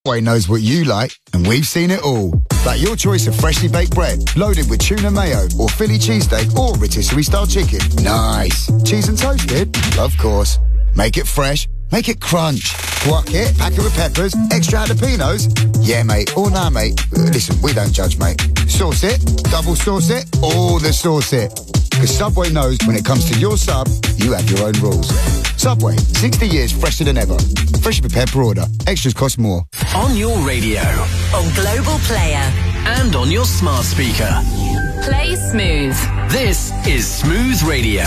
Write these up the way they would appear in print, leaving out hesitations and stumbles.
Subway knows what you like, and we've seen it all. Like your choice of freshly baked bread, loaded with tuna mayo, or Philly cheesesteak, or rotisserie-style chicken. Nice. Cheese and toasted? Of course. Make it fresh. Make it crunch. Guac it, pack it with peppers, extra jalapenos. Yeah, mate, or nah, mate. Listen, we don't judge, mate. Sauce it, double sauce it, all the sauce it. Because Subway knows when it comes to your sub, you have your own rules. Subway, 60 years fresher than ever. Freshly prepared per order. Extras cost more. On your radio, on Global Player, and on your smart speaker. Play Smooth. This is Smooth Radio.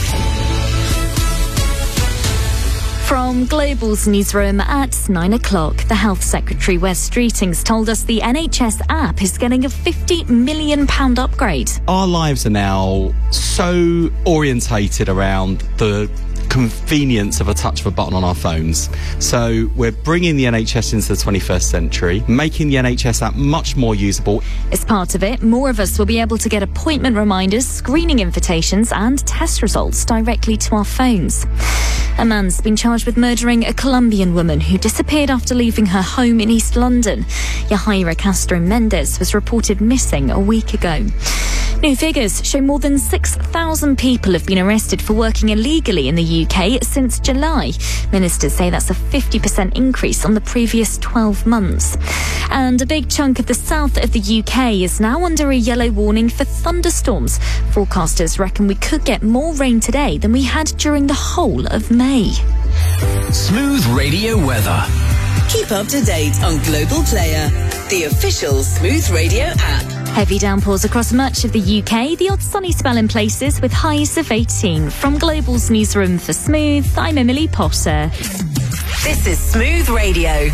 From Global's newsroom at 9 o'clock, the Health Secretary Wes Streetings told us the NHS app is getting a £50 million upgrade. Our lives are now so orientated around the convenience of a touch of a button on our phones. So we're bringing the NHS into the 21st century, making the NHS app much more usable. As part of it, more of us will be able to get appointment reminders, screening invitations and test results directly to our phones. A man's been charged with murdering a Colombian woman who disappeared after leaving her home in East London. Yahaira Castro Mendez was reported missing a week ago. New figures show more than 6,000 people have been arrested for working illegally in the UK since July. Ministers say that's a 50% increase on the previous 12 months. And a big chunk of the south of the UK is now under a yellow warning for thunderstorms. Forecasters reckon we could get more rain today than we had during the whole of May. Smooth Radio weather. Keep up to date on Global Player, the official Smooth Radio app. Heavy downpours across much of the UK, the odd sunny spell in places with highs of 18. From Global's newsroom for Smooth, I'm Emily Potter. This is Smooth Radio.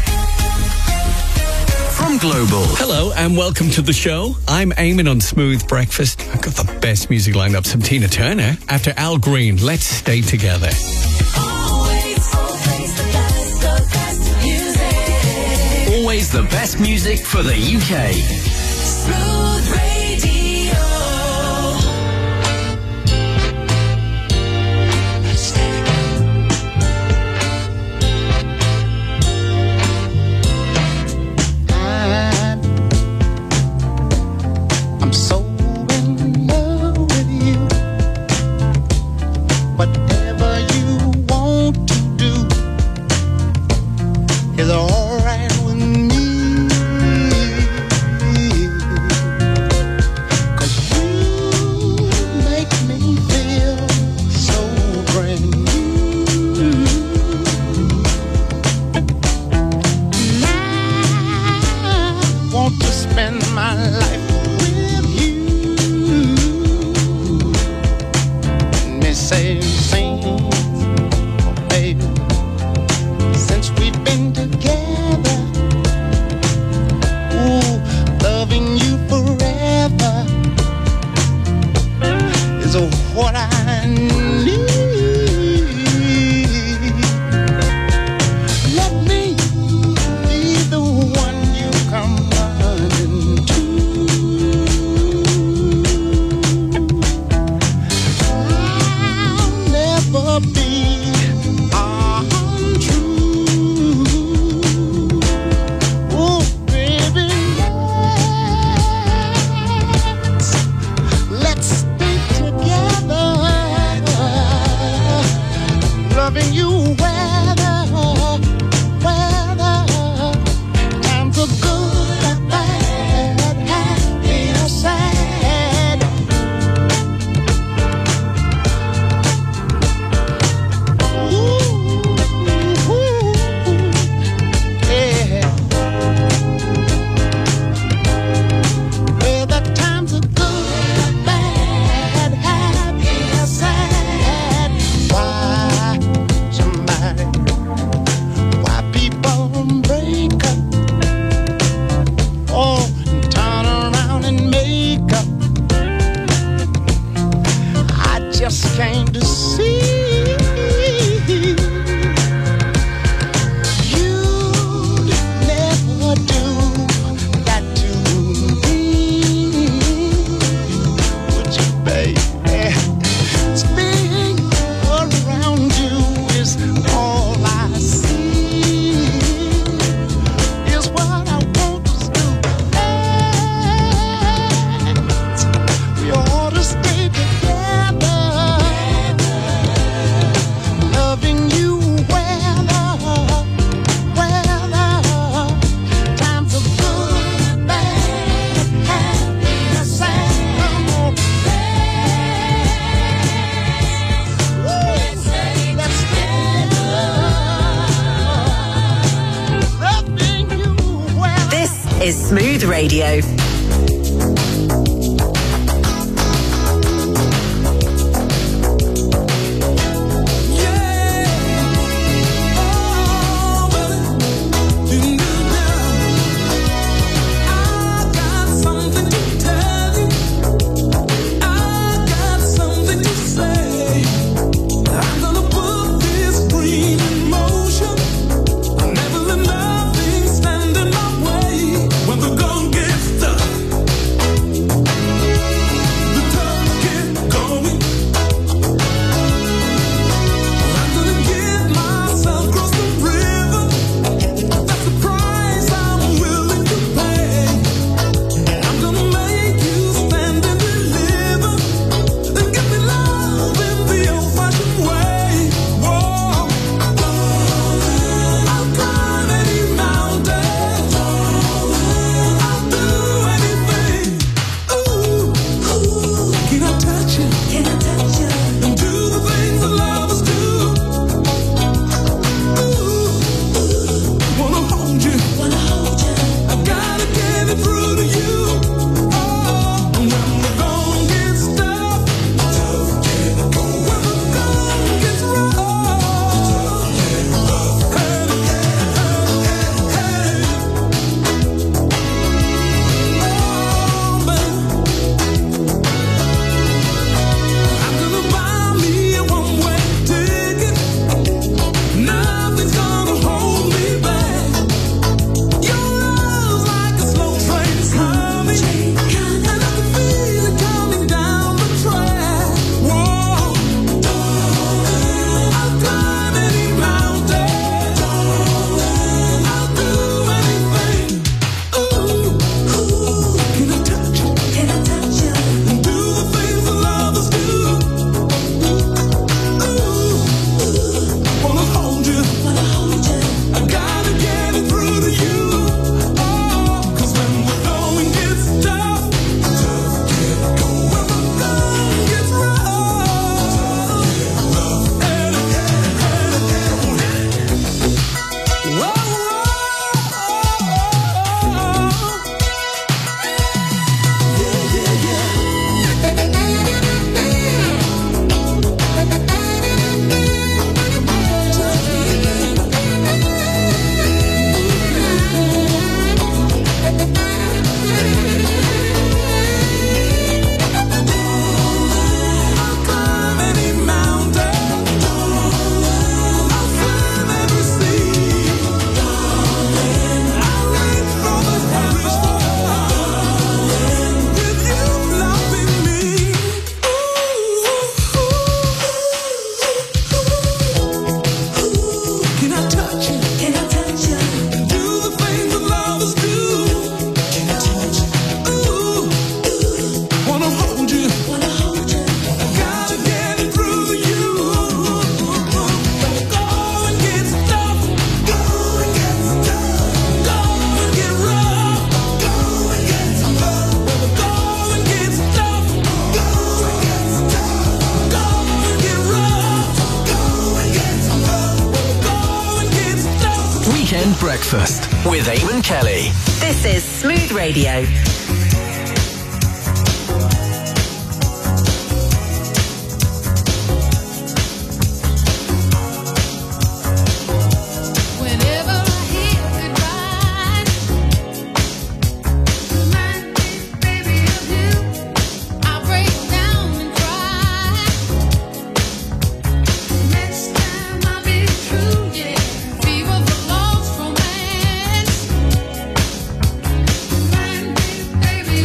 From Global. Hello and welcome to the show. I'm Eamon on Smooth Breakfast. I've got the best music lined up. Some Tina Turner. After Al Green, Let's Stay Together. Always the best music for the UK. Smooth Radio. I'm so in love with you. Whatever you want to do is all right with me. My life with you. Let me say things, baby, since we've been together. Ooh, loving you forever is what I need. Let me be the one you come running to. is Smooth Radio. Breakfast with Eamon Kelly. This is Smooth Radio. Baby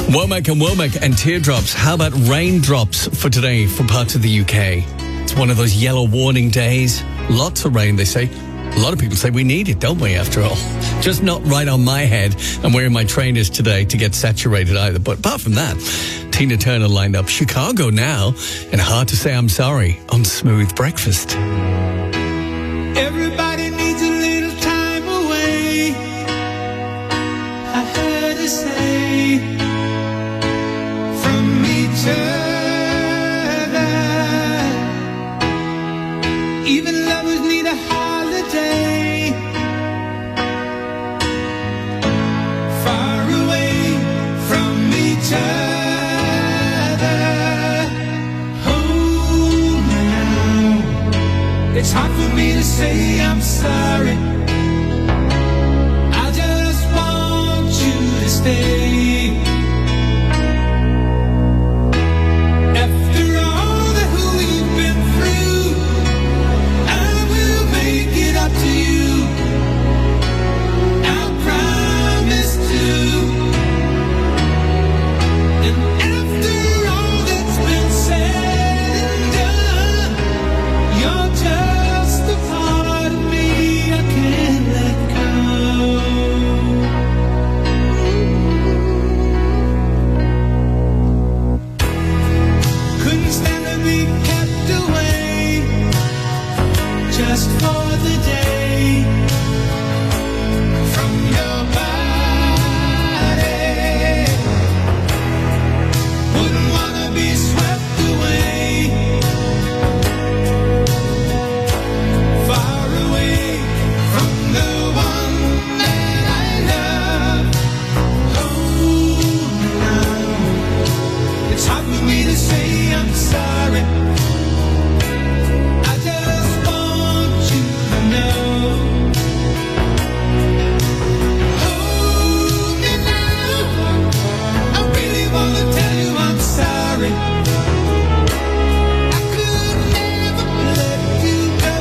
Womack and Womack and Teardrops. How about raindrops for today for parts of the UK? It's one of those yellow warning days. Lots of rain, they say. A lot of people say we need it, don't we, after all? Just not right on my head. I'm wearing my trainers today to get saturated either. But apart from that, Tina Turner lined up Chicago now and Hard to Say I'm Sorry on Smooth Breakfast. Everybody needs a little time away. I heard her say from each other. Even lovers need a holiday. Far away from each other. Oh, now it's hard for me to say I'm sorry. I just want you to stay. After all that we've been through, I will make it up to you. I promise to. And after all that's been said and done, you're just a part of me I can't let go. Couldn't stand to be kept away just for the day from your body. Wouldn't wanna be swept away, far away from the one that I love. Oh, now it's hard for me to say I'm sorry. I just want you to know. Hold me now. I really wanna tell you I'm sorry. I could never let you go.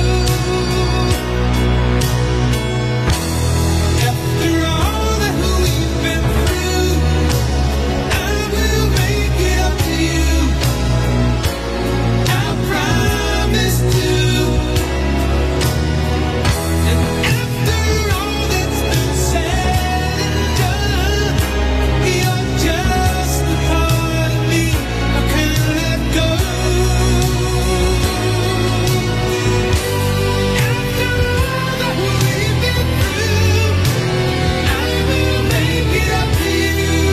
After all that we've been through, I will make it up to you. I promise to. And after all that's been said and done, you're just a part of me I can't let go. After all that we've been through, I will make it up to you.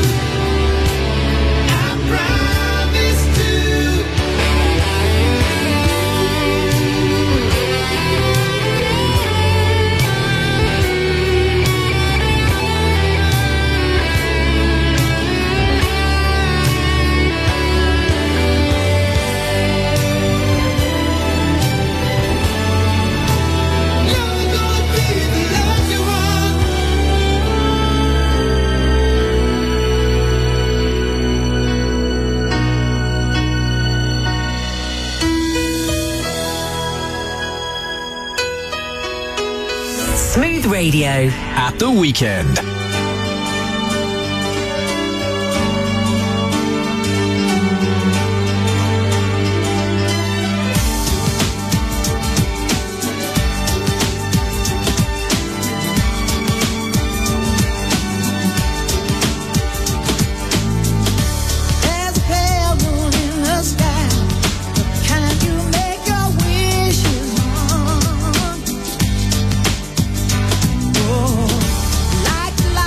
I promise to. You're gonna be the love you want. Smooth Radio. At the weekend. There's a pale moon in the sky. Can you make your wishes on? Oh, like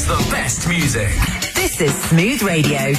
Always the best music. This is Smooth Radio.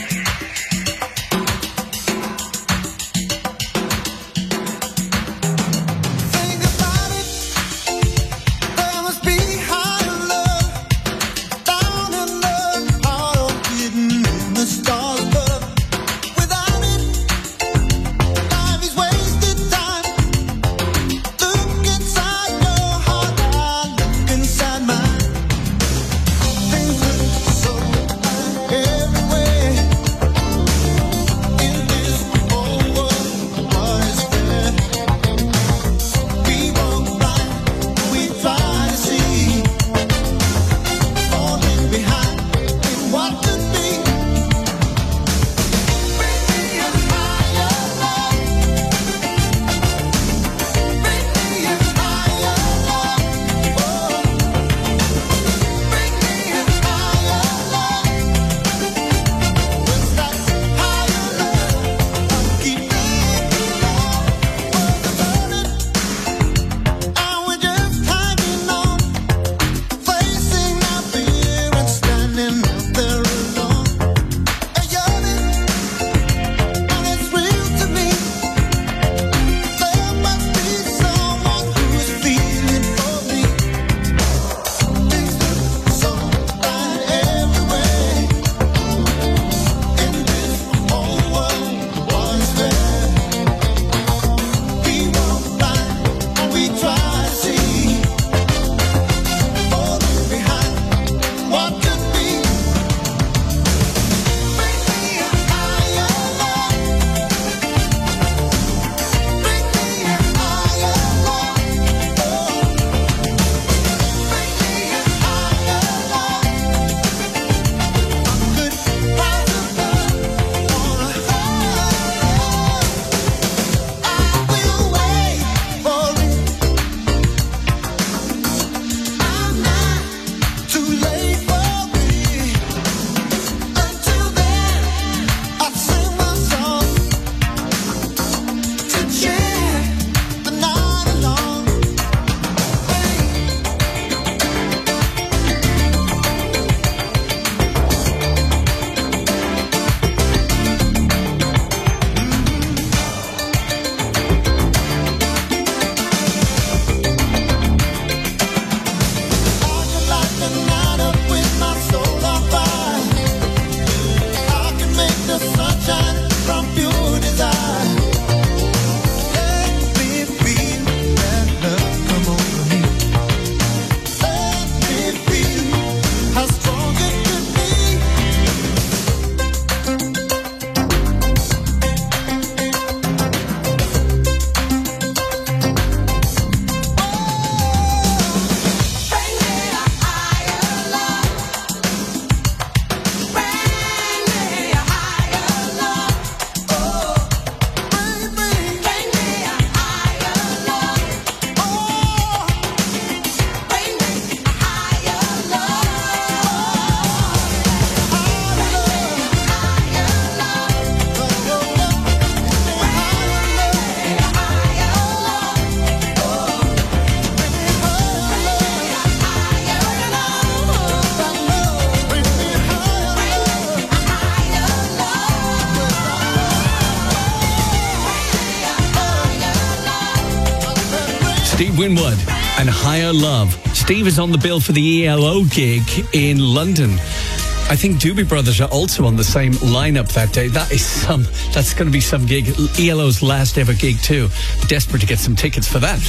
Steve Winwood and Higher Love. Steve is on the bill for the ELO gig in London. I think Doobie Brothers are also on the same lineup that day. That's going to be some gig. ELO's last ever gig too. Desperate to get some tickets for that.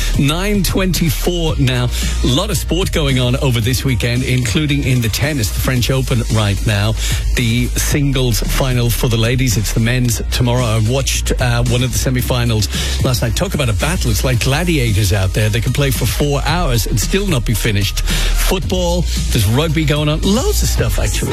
9:24 now. A lot of sport going on over this weekend, including in the tennis, the French Open right now. The singles final for the ladies. It's the men's tomorrow. I watched one of the semi-finals last night. Talk about a battle. It's like gladiators out there. They can play for 4 hours and still not be finished. Football, there's rugby going on. Loads of stuff actually.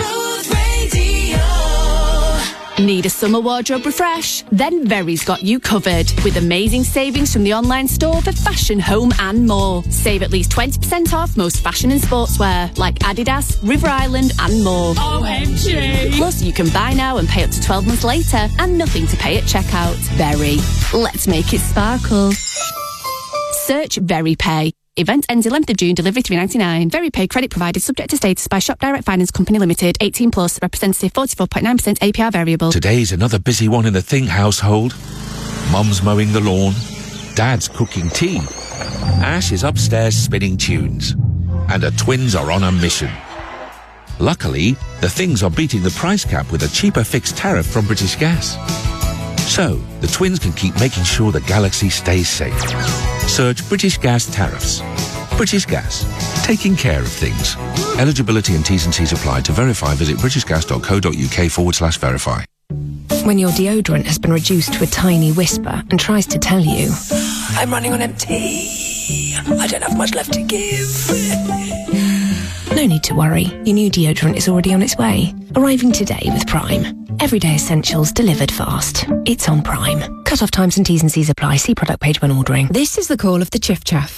Need a summer wardrobe refresh? Then Very's got you covered with amazing savings from the online store for fashion, home and more. Save at least 20% off most fashion and sportswear like Adidas, River Island and more. OMG! Plus you can buy now and pay up to 12 months later and nothing to pay at checkout. Very. Let's make it sparkle. Search VeryPay. Event ends 11th of June, delivery $3.99. Very pay credit provided subject to status by Shop Direct Finance Company Limited. 18 plus, representative 44.9% APR variable. Today's another busy one in the Think household. Mum's mowing the lawn, Dad's cooking tea, Ash is upstairs spinning tunes, and her twins are on a mission. Luckily, the Things are beating the price cap with a cheaper fixed tariff from British Gas. So, the twins can keep making sure the galaxy stays safe. Search British Gas tariffs. British Gas, taking care of things. Eligibility and T's and C's apply. To verify, visit britishgas.co.uk/verify. When your deodorant has been reduced to a tiny whisper and tries to tell you, I'm running on empty, I don't have much left to give. No need to worry, your new deodorant is already on its way. Arriving today with Prime. Everyday essentials delivered fast. It's on Prime. Cut-off times and T's and C's apply. See product page when ordering. This is the call of the Chiff Chaff.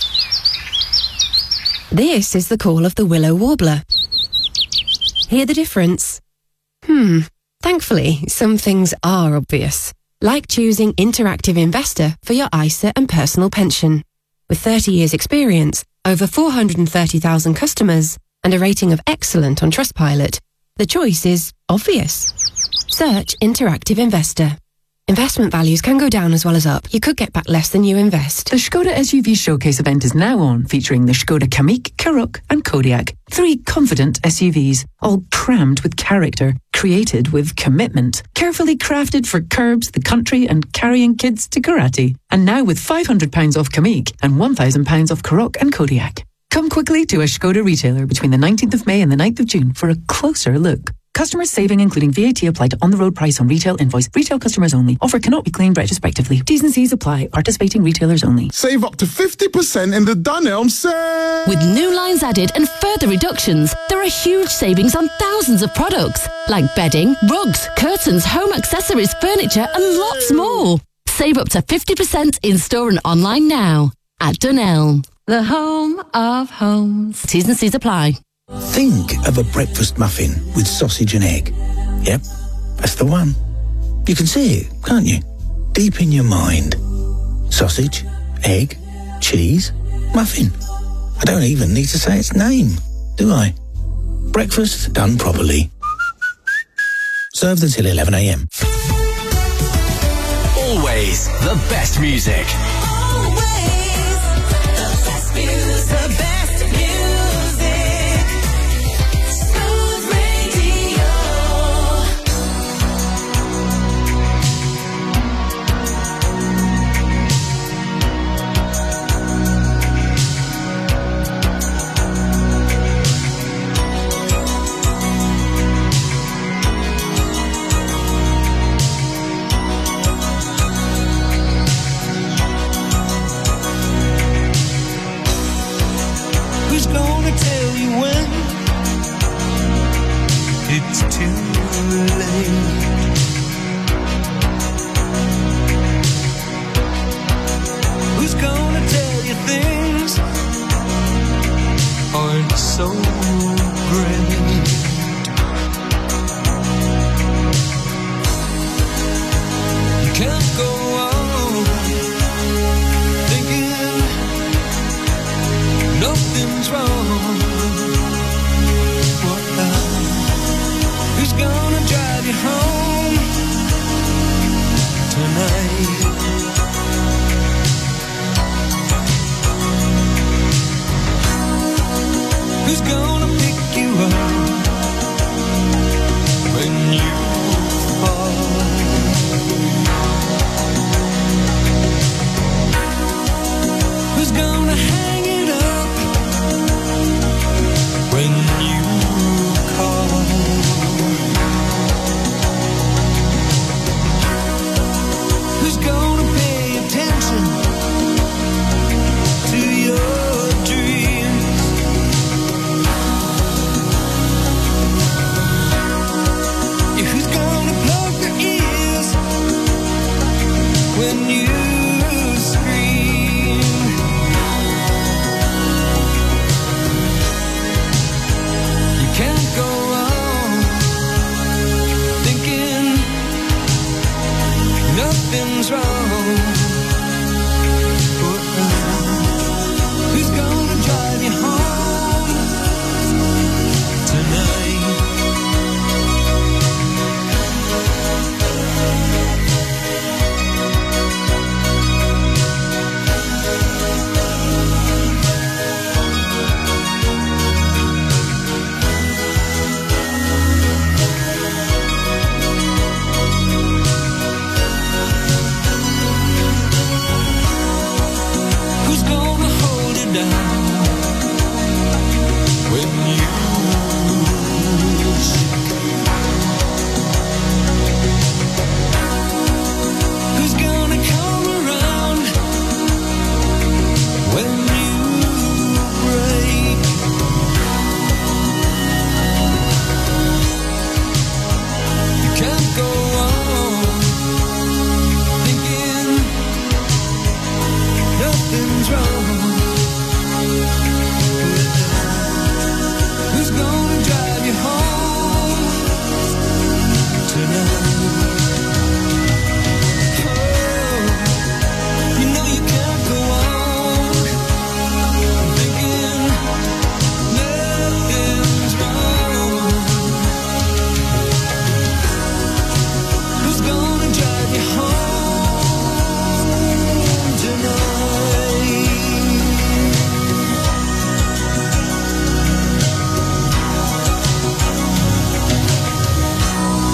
This is the call of the Willow Warbler. Hear the difference? Thankfully, some things are obvious. Like choosing Interactive Investor for your ISA and personal pension. With 30 years experience, over 430,000 customers, and a rating of excellent on Trustpilot, the choice is obvious. Search Interactive Investor. Investment values can go down as well as up. You could get back less than you invest. The Skoda SUV Showcase event is now on, featuring the Skoda Kamiq, Karoq and Kodiaq. 3 confident SUVs, all crammed with character, created with commitment. Carefully crafted for curbs, the country and carrying kids to karate. And now with £500 off Kamiq and £1,000 off Karoq and Kodiaq. Come quickly to a Skoda retailer between the 19th of May and the 9th of June for a closer look. Customers saving including VAT applied to on-the-road price on retail invoice. Retail customers only. Offer cannot be claimed retrospectively. T's and C's apply. Participating retailers only. Save up to 50% in the Dunelm sale. With new lines added and further reductions, there are huge savings on thousands of products. Like bedding, rugs, curtains, home accessories, furniture and lots more. Save up to 50% in-store and online now. At Dunelm. The home of homes. T's and C's apply. Think of a breakfast muffin with sausage and egg. Yep, that's the one. You can see it, can't you? Deep in your mind. Sausage, egg, cheese, muffin. I don't even need to say its name, do I? Breakfast done properly. Served until 11 a.m. Always the best music. Always the best music. The best music. Smooth Radio. Who's gonna tell you when it's too late? Who's gonna tell you things aren't so great? You can't go on thinking nothing's wrong. Who's gonna drive you home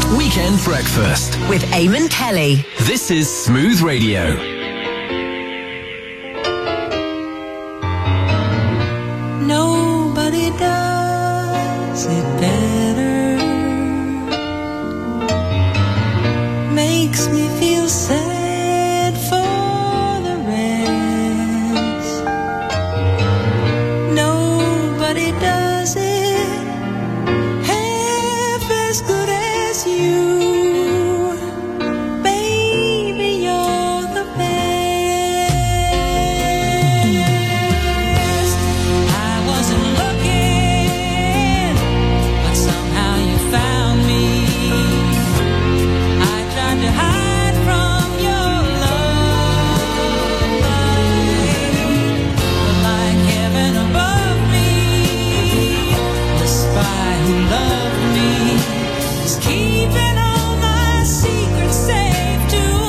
Weekend Breakfast with Eamon Kelly. This is Smooth Radio. Nobody does it better. Makes me feel sad for the rest. Nobody does it half as good as you. Baby, you're the best. I wasn't looking, but somehow you found me. I tried to hide from your love, but like heaven above me, the spy who loved me is keeping all my secrets safe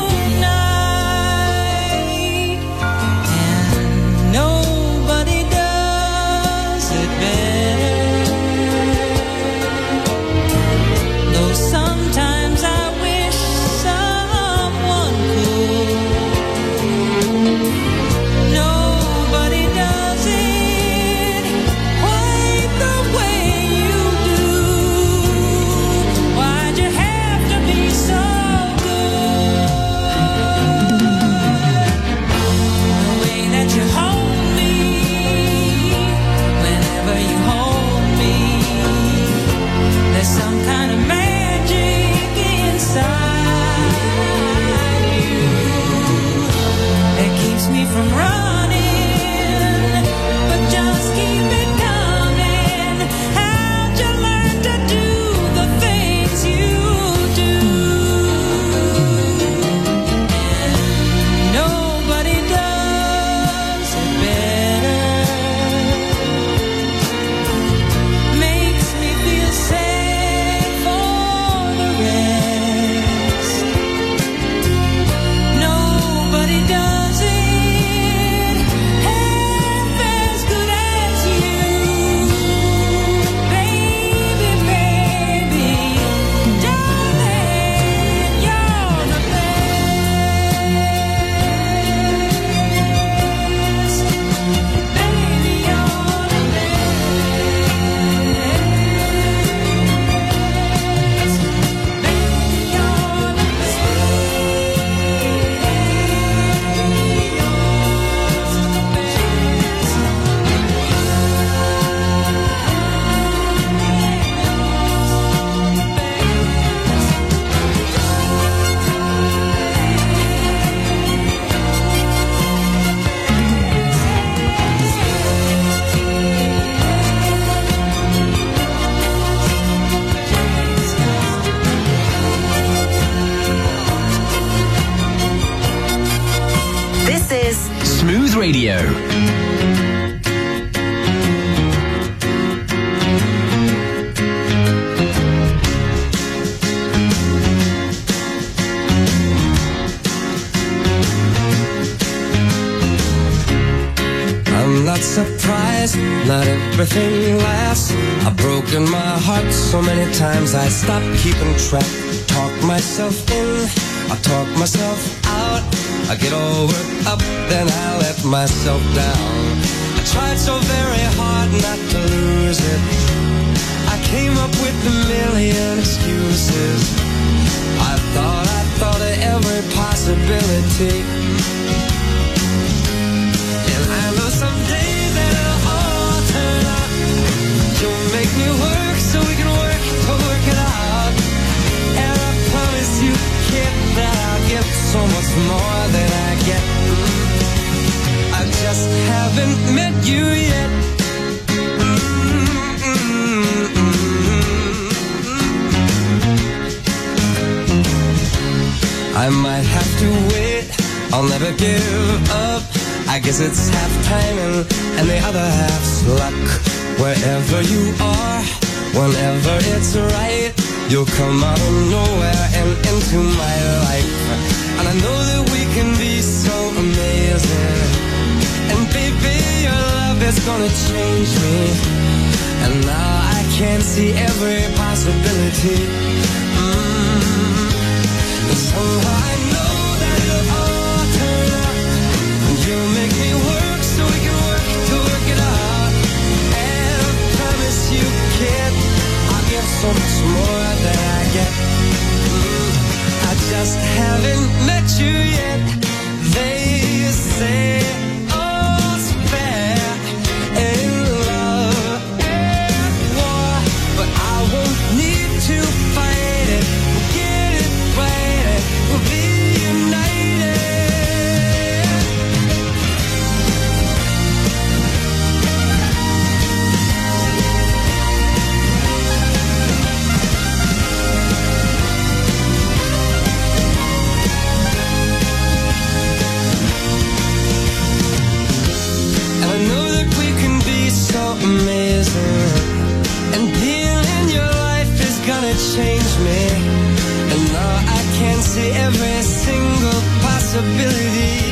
tonight. And nobody does it better. Though sometimes I wish someone could. Nobody does it quite the way you do. Why'd you have to be so good? The way that you hold me, whenever you hold me, there's some kind of magic inside you that keeps me from running, but just keep it coming. How'd you learn to do the things you do? And nobody does it better. Makes me feel sad for the rest. Nobody does it half as good as you. Baby, baby, darling, you're the best. Baby, you're the best. Baby, you're the This is Smooth Radio. I'm not surprised, not everything lasts. I've broken my heart so many times I stopped keeping track. Talk myself in, I talk myself out. I get all worked up, then I let myself down. I tried so very hard not to lose it. I came up with a million excuses. I thought of every possibility. And I know someday that it'll all turn out. You'll make me work so we can work to work it out. And I promise you, kid, that I'll give so much more than I get. I just haven't met you yet. I might have to wait, I'll never give up. I guess it's half timing and the other half's luck. Wherever you are, whenever it's right, you'll come out of nowhere and into my life. And I know that we can be so amazing. And baby, your love is gonna change me. And now I can see every possibility. And somehow I know that it'll all turn out. And you'll make me work so we can work to work it out. And I promise you, kid, I'll give so much more than I get. I just haven't met you yet. They say all's fair in love and war, but I won't need to fight it. We'll get it right, we'll be united. I know that we can be so amazing, and being in your life is gonna change me. And now I can see every single possibility.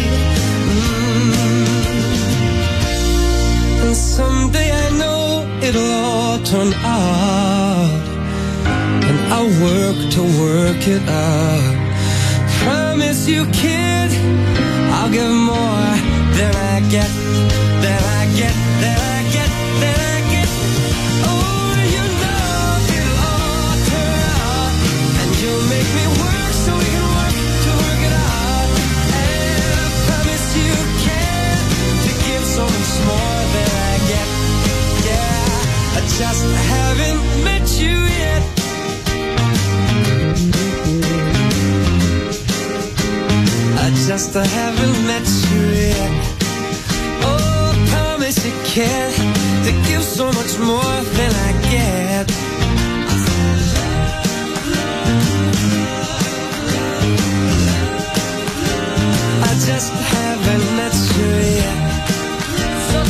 And someday I know it'll all turn out, and I'll work to work it out. Promise you, kid, I'll give more than I get. That I get, that I get, that I get. Oh, you know it'll all turn out, and you'll make me work so we can work to work it out. And I promise you can to give so much more than I get. Yeah, I just haven't met you yet. I just haven't met you yet. Oh, promise you can to give so much more than I get. I just haven't met you yet. So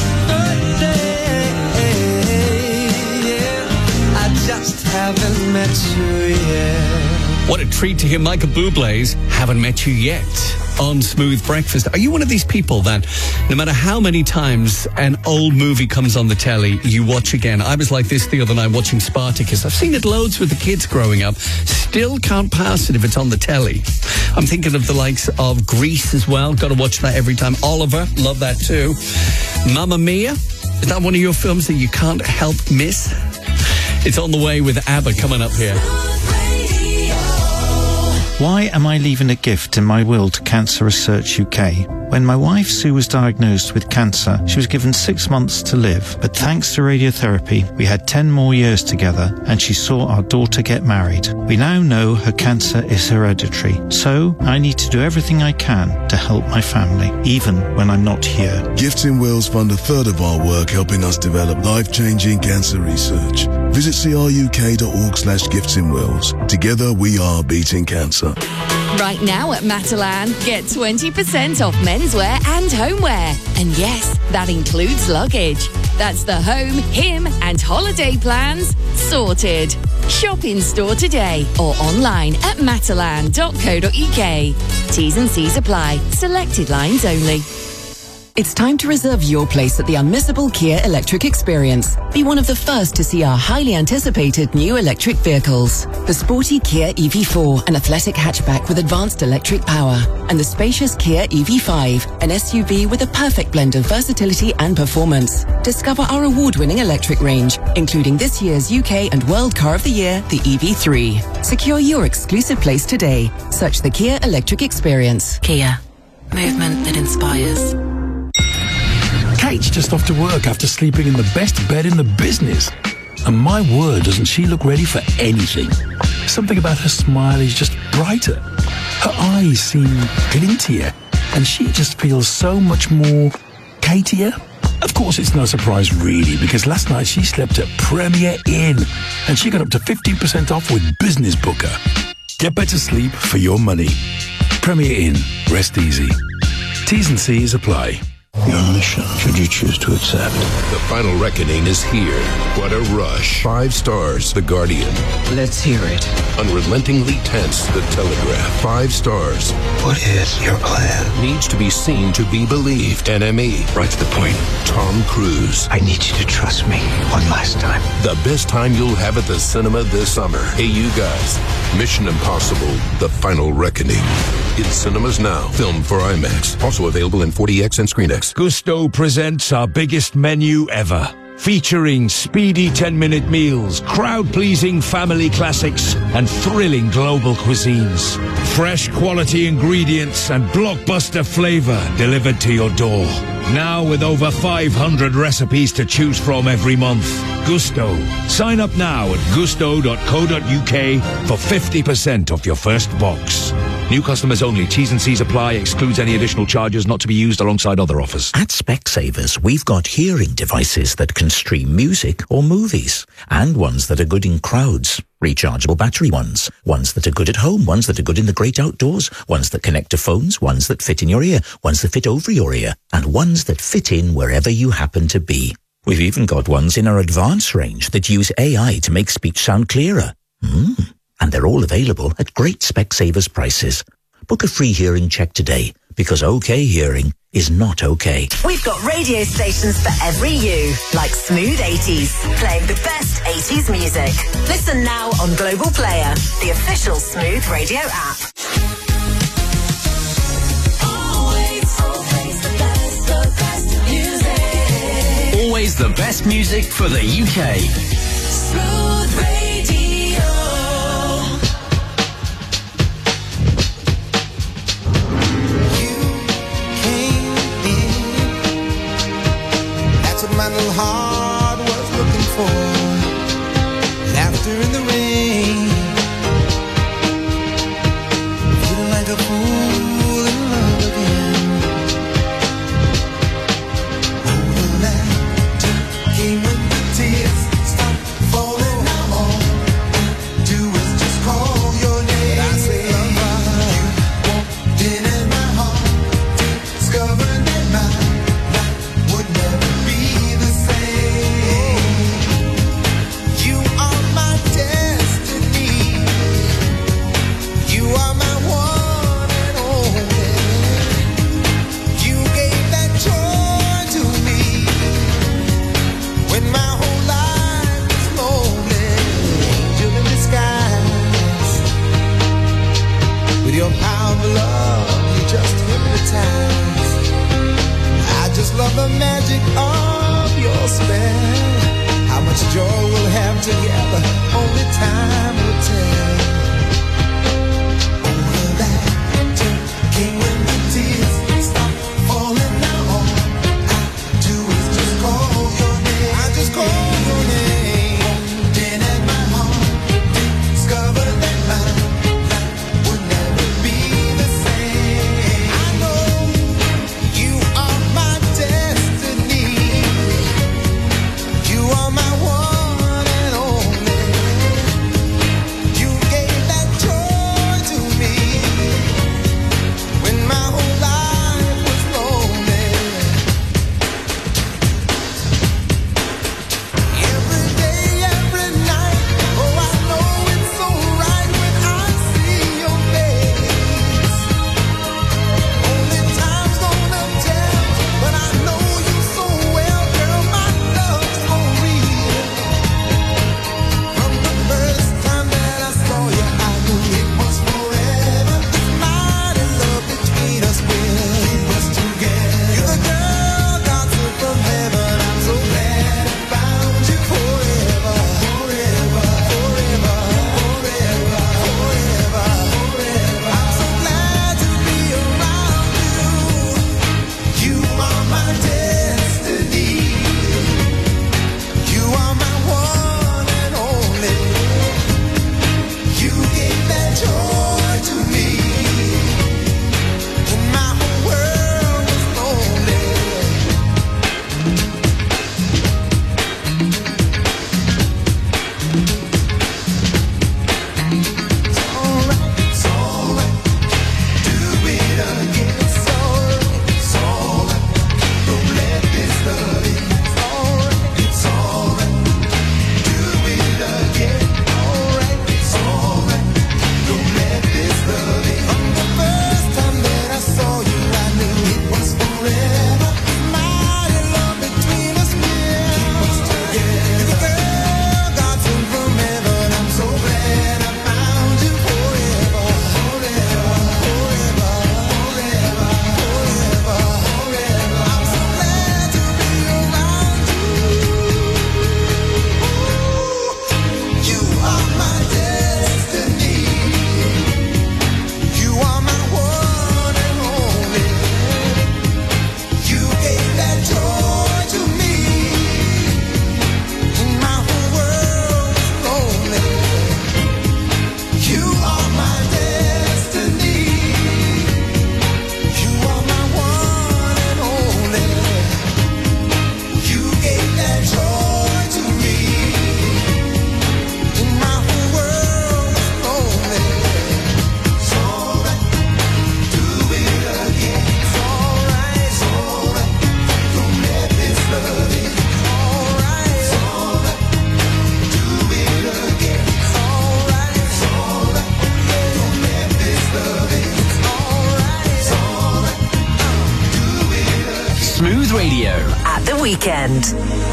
I just haven't met you yet. What a treat to hear Michael Bublé's Haven't Met You Yet on Smooth Breakfast. Are you one of these people that no matter how many times an old movie comes on the telly, you watch again? I was like this the other night watching Spartacus. I've seen it loads with the kids growing up. Still can't pass it if it's on the telly. I'm thinking of the likes of Grease as well. Got to watch that every time. Oliver, love that too. Mamma Mia, is that one of your films that you can't help miss? It's on the way with ABBA coming up here. Why am I leaving a gift in my will to Cancer Research UK? When my wife Sue was diagnosed with cancer, she was given 6 months to live. But thanks to radiotherapy, we had 10 more years together and she saw our daughter get married. We now know her cancer is hereditary. So I need to do everything I can to help my family, even when I'm not here. Gifts in Wills fund a third of our work helping us develop life-changing cancer research. Visit cruk.org/giftsinwills. Together we are beating cancer. Right now at Matalan, get 20% off menswear and homeware. And yes, that includes luggage. That's the home, him and holiday plans sorted. Shop in store today or online at matalan.co.uk. T's and C's apply. Selected lines only. It's time to reserve your place at the unmissable Kia Electric Experience. Be one of the first to see our highly anticipated new electric vehicles. The sporty Kia EV4, an athletic hatchback with advanced electric power. And the spacious Kia EV5, an SUV with a perfect blend of versatility and performance. Discover our award-winning electric range, including this year's UK and World Car of the Year, the EV3. Secure your exclusive place today. Search the Kia Electric Experience. Kia. Movement that inspires. Kate's just off to work after sleeping in the best bed in the business. And my word, doesn't she look ready for anything. Something about her smile is just brighter. Her eyes seem glintier. And she just feels so much more Katier. Of course, it's no surprise really, because last night she slept at Premier Inn. And she got up to 15% off with Business Booker. Get better sleep for your money. Premier Inn. Rest easy. T's and C's apply. Your mission, should you choose to accept. The final reckoning is here. What a rush. 5 stars, The Guardian. Let's hear it. Unrelentingly tense, The Telegraph. 5 stars. What is your plan? Needs to be seen to be believed. NME. Right to the point. Tom Cruise. I need you to trust me one last time. The best time you'll have at the cinema this summer. Hey, you guys. Mission Impossible, The Final Reckoning. In cinemas now. Filmed for IMAX. Also available in 4DX and ScreenX. Gusto presents our biggest menu ever. Featuring speedy 10-minute meals, crowd-pleasing family classics, and thrilling global cuisines. Fresh quality ingredients and blockbuster flavor delivered to your door. Now with over 500 recipes to choose from every month. Gusto. Sign up now at gusto.co.uk for 50% off your first box. New customers only. T's and C's apply. Excludes any additional charges not to be used alongside other offers. At Specsavers, we've got hearing devices that can stream music or movies, and ones that are good in crowds. Rechargeable battery ones that are good at home, ones that are good in the great outdoors, ones that connect to phones, ones that fit in your ear, ones that fit over your ear, and ones that fit in wherever you happen to be. We've even got ones in our advanced range that use AI to make speech sound clearer. And they're all available at great Specsavers prices. Book a free hearing check today, because OK Hearing is not okay. We've got radio stations for every you, like Smooth 80s, playing the best 80s music. Listen now on Global Player, the official Smooth radio app. Always the best music for the UK. Smooth Radio. That's what my little heart was looking for. Laughter in the rain. Feeling like a fool in love again. Oh, the laughter came when the tears stopped falling. Now all I do is just call your name. I say, lover, you walked in and my heart discovered that my life would never be the same. You are my destiny. You are my one and only. You gave that joy to me when my whole life was lonely. Angel in disguise, with your power of love, you just hypnotize. I just love the magic of your spell. How much joy we'll have together, only time will tell. Oh, the laughter came when the tears stopped falling. Now all I do is just call your name. I just call your name. Then at my heart discovered that my life would never be the same. I know you are my destiny. You are my one and only. Radio. At the weekend.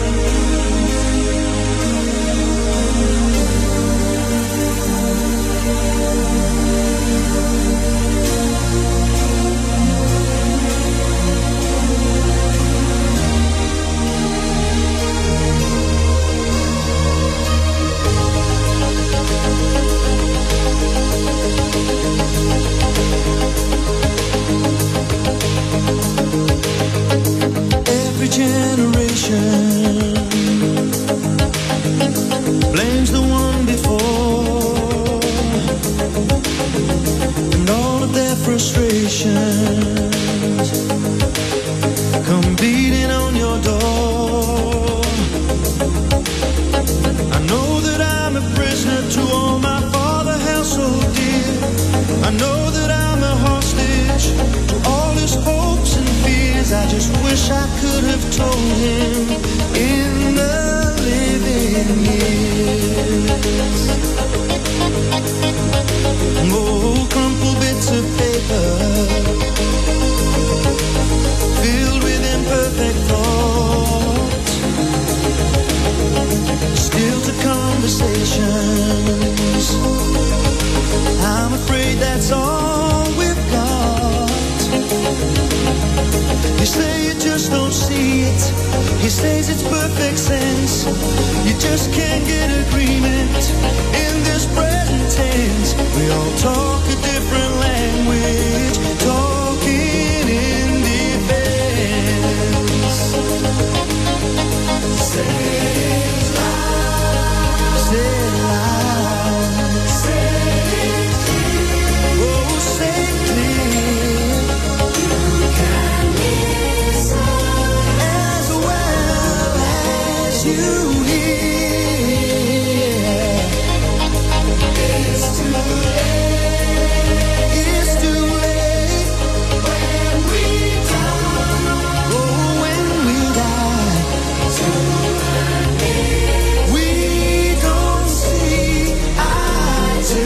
Every generation blames the one before, and all of their frustrations come beating on your door. I know that I'm a prisoner to all my father held so dear. I know that I'm a hostage to all his hopes and fears. I just wish I could have told him in the living years. Oh, crumpled bits of paper filled with imperfect thoughts, still to conversations. I'm afraid that's all we've got. You say you just don't see it. He says it's perfect sense. You just can't get agreement in this present tense. We all talk a different language, talking in defense. Say it loud. Say it loud. Say it clear. Oh, say it clear. You can listen as well as you hear. It's too late. It's too late when we die. Oh, when we die. We don't see eye to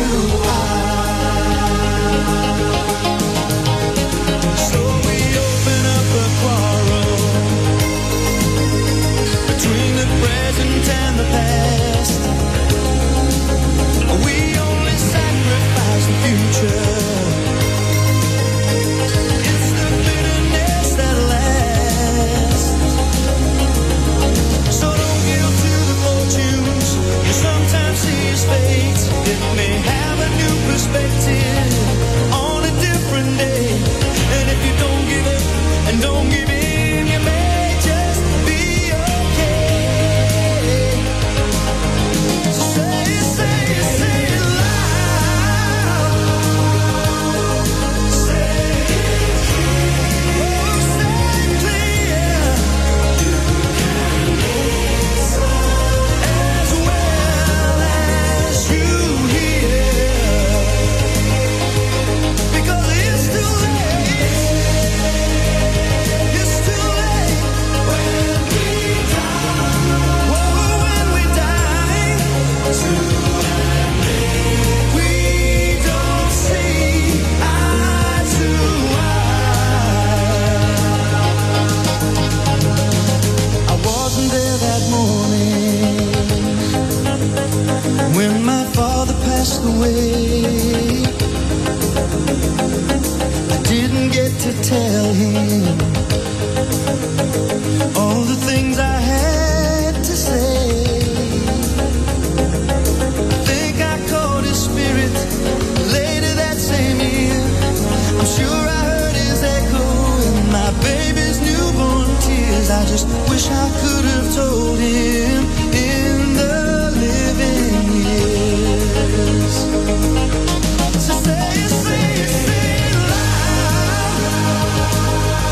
eye. So we open up a quarrel between the present and the past. We only sacrifice the future. It's the bitterness that lasts. So don't yield to the fortunes you sometimes see as fate. It may have a new perspective on a different day. And if you don't give up and don't give in, you may just be okay. So say it, say it, say it loud. Say it clear. Oh, say it clear. You can listen as well as you hear. Because it's too late. It's too late when we die. Oh, when we die. We don't see eye to eye. I wasn't there that morning when my father passed away. I didn't get to tell him all the things I had to say. I think I caught his spirit later that same year. I'm sure I heard his echo in my baby's newborn tears. I just wish I could have told him in the living years. So say it, say it, say it loud.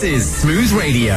is Smooth Radio.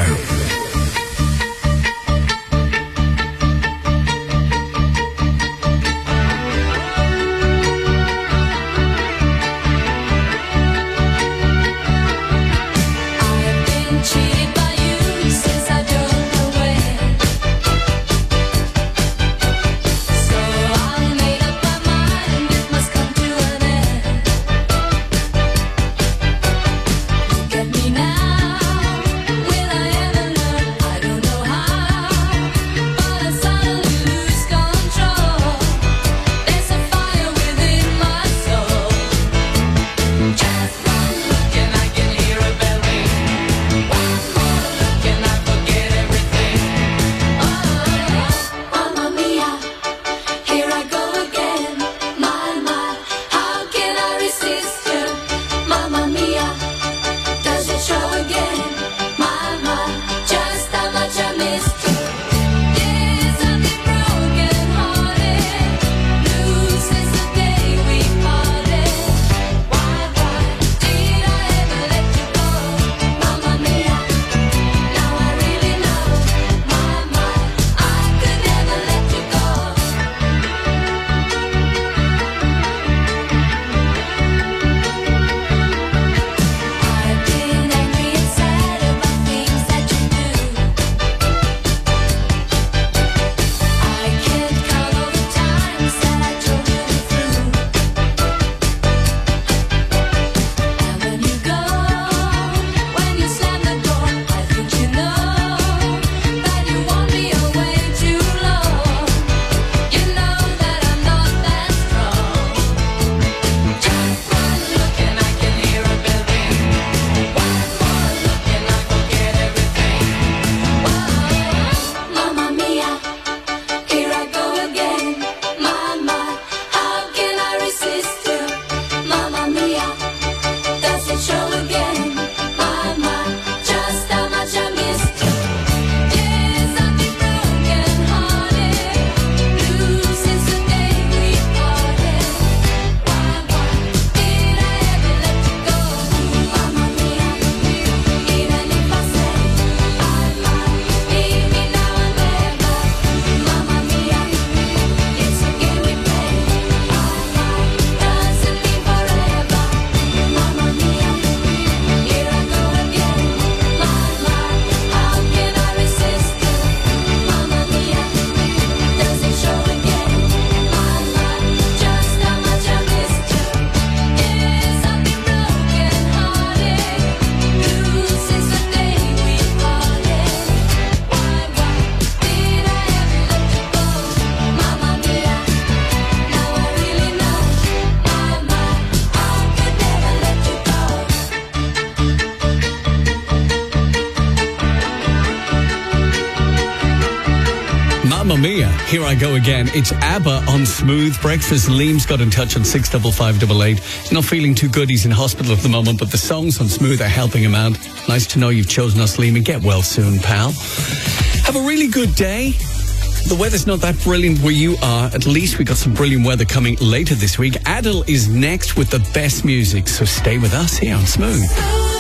Mamma Mia, Here I Go Again. It's ABBA on Smooth Breakfast. Liam's got in touch on 65588. He's not feeling too good. He's in hospital at the moment, but the songs on Smooth are helping him out. Nice to know you've chosen us, Liam, and get well soon, pal. Have a really good day. The weather's not that brilliant where you are. At least we got some brilliant weather coming later this week. Adele is next with the best music, so stay with us here on Smooth.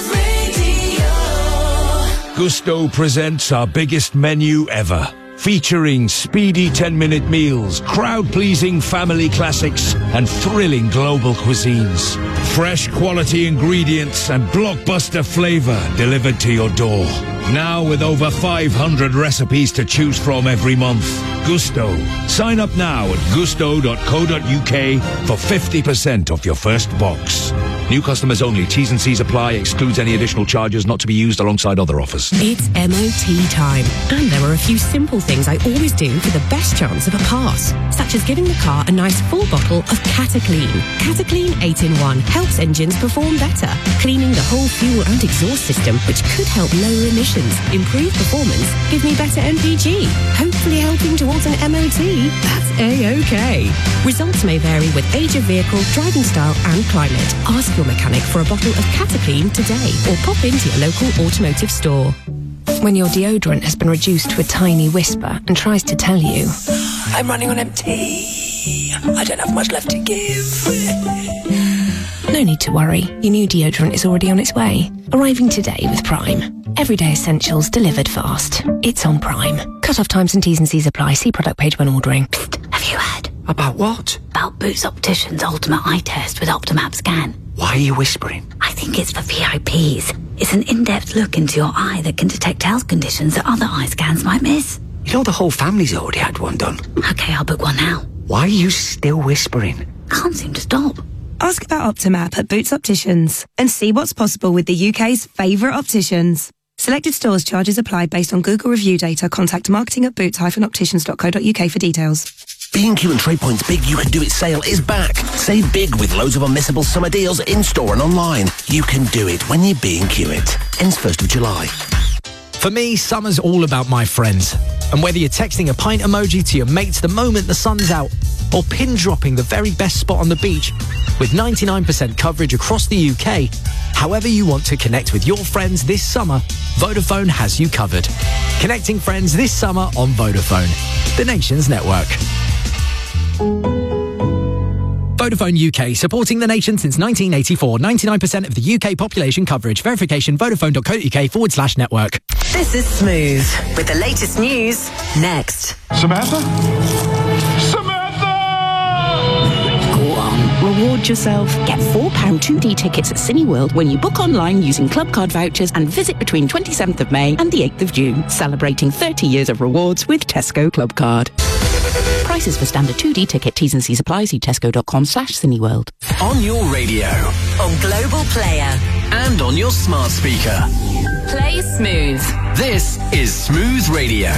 Gusto presents our biggest menu ever. Featuring speedy 10-minute meals, crowd-pleasing family classics, and thrilling global cuisines. Fresh quality ingredients and blockbuster flavor delivered to your door. Now with over 500 recipes to choose from every month. Gusto. Sign up now at gusto.co.uk for 50% off your first box. New customers only. T's and C's apply. Excludes any additional charges not to be used alongside other offers. It's MOT time. And there are a few simple things I always do for the best chance of a pass. Such as giving the car a nice full bottle of Cataclean. Cataclean 8-in-1 helps engines perform better. Cleaning the whole fuel and exhaust system, which could help lower emissions, improve performance, give me better MPG. Hopefully helping towards an MOT. That's A-OK. Results may vary with age of vehicle, driving style and climate. Ask your mechanic for a bottle of Cataclean today or pop into your local automotive store. When your deodorant has been reduced to a tiny whisper and tries to tell you, I'm running on empty, I don't have much left to give. No need to worry, your new deodorant is already on its way, arriving today with Prime. Everyday essentials delivered fast. It's on Prime. Cut-off times and T's and C's apply. See product page when ordering. Have you heard? About what? About Boots Opticians' Ultimate Eye Test with Optimap Scan. Why are you whispering? I think it's for VIPs. It's an in-depth look into your eye that can detect health conditions that other eye scans might miss. You know the whole family's already had one done. Okay, I'll book one now. Why are you still whispering? Can't seem to stop. Ask about Optimap at Boots Opticians and see what's possible with the UK's favourite opticians. Selected stores charges apply based on Google review data. Contact marketing at boots-opticians.co.uk for details. B&Q and TradePoint's Big You Can Do It sale is back. Save big with loads of unmissable summer deals in-store and online. You can do it when you B&Q it. Ends 1st of July. For me, summer's all about my friends. And whether you're texting a pint emoji to your mates the moment the sun's out, or pin dropping the very best spot on the beach, with 99% coverage across the UK, however you want to connect with your friends this summer, Vodafone has you covered. Connecting friends this summer on Vodafone, the nation's network. Vodafone UK, supporting the nation since 1984. 99% of the UK population coverage. Verification, vodafone.co.uk/network. This is Smooth, with the latest news next. Samantha? Go on, reward yourself. Get £4 2D tickets at Cineworld when you book online using club card vouchers and visit between 27th of May and the 8th of June. Celebrating 30 years of rewards with Tesco Club Card. Prices for standard 2D ticket. T's and C's apply. See tesco.com/Cineworld. On your radio. On Global Player. And on your smart speaker. Play Smooth. This is Smooth Radio.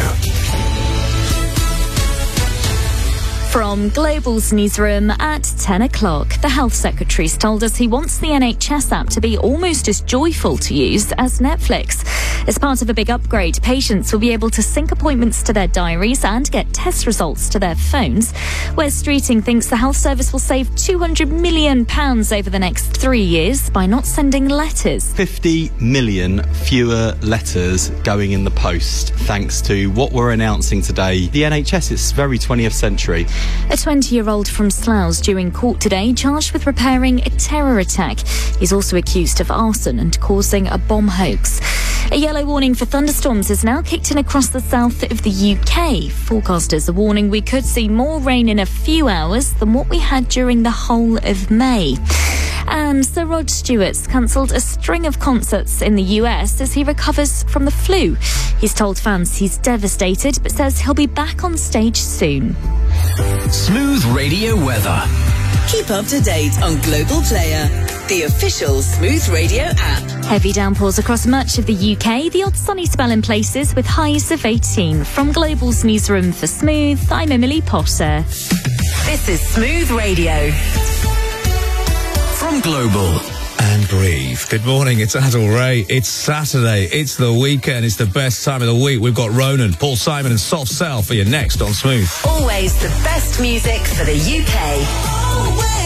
From Global's newsroom at 10 o'clock, the Health Secretary's told us he wants the NHS app to be almost as joyful to use as Netflix. As part of a big upgrade, patients will be able to sync appointments to their diaries and get test results to their phones. Wes Streeting thinks the health service will save £200 million over the next 3 years by not sending letters. 50 million fewer letters going in the post, thanks to what we're announcing today. The NHS is very 20th century. A 20-year-old from Slough due in court today, charged with preparing a terror attack. He's also accused of arson and causing a bomb hoax. A yellow warning for thunderstorms is now kicked in across the south of the UK. Forecasters are warning we could see more rain in a few hours than what we had during the whole of May. And Sir Rod Stewart's cancelled a string of concerts in the US as he recovers from the flu. He's told fans he's devastated, but says he'll be back on stage soon. Smooth Radio weather. Keep up to date on Global Player, the official Smooth Radio app. Heavy downpours across much of the UK, the odd sunny spell in places with highs of 18. From Global's newsroom for Smooth, I'm Emily Potter. This is Smooth Radio. From Global. And breathe. Good morning, it's Adil Ray. It's Saturday, it's the weekend, it's the best time of the week. We've got Ronan, Paul Simon and Soft Cell for you next on Smooth. Always the best music for the UK. Always.